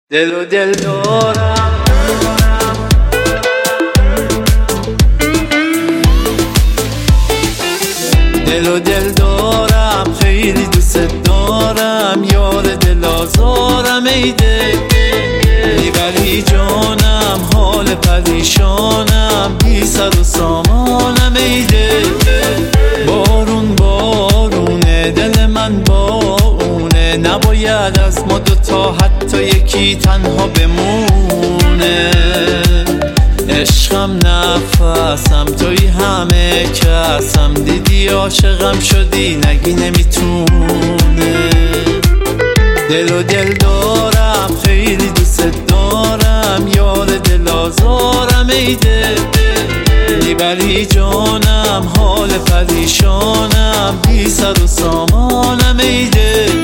دل و دل دارم، دل و دل دارم، خیلی دوست دارم، یار دل آزارم. ای دل میبری جانم، حال پریشانم، بی سر و سامانم. ای دل بارون بارونه، دل من بارونه، نباید از ما دوتا حتی یکی تنها بمونه. عشقم نفسم، توی همه کسم، دیدی عاشقم شدی، نگی نمیتونه. دل و دل دارم، خیلی دوست دارم، یار دل آزارم. ای دل میبری جانم، حال پریشانم، بی سر و سامانم. ای دل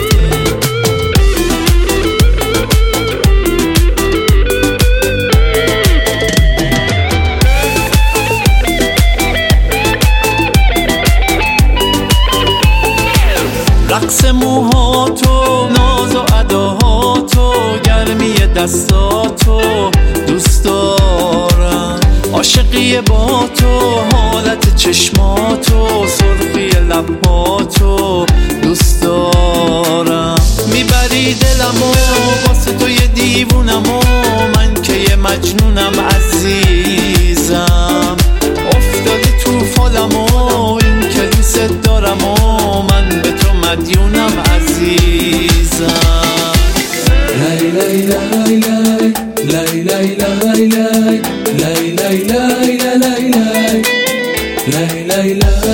رقص موهاتو، ناز و اداهاتو، گرمی دستاتو دوست دارم. عاشقی با تو، حالت چشماتو، سرخی لباتو دوست دارم. میبری دلمو، واسه تو یه دیوونمو، من که یه مجنونم عزیزم. افتادی تو فالمو، این که دوست دارمو، من به تو مدیونم عزیزم. لای لای لای لای لای لای لای لای لای لای لای لای لای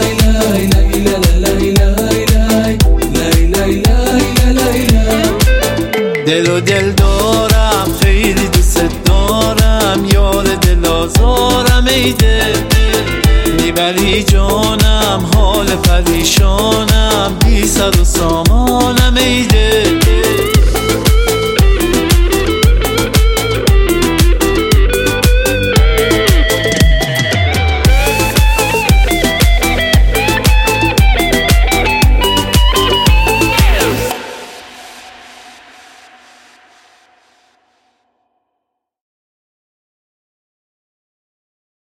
لای. دل و دل دارم، خیلی دوست دارم، یار دل آزارم. ای دل میبری جانم، حال پریشانم، بی سر و سامانم. ای دل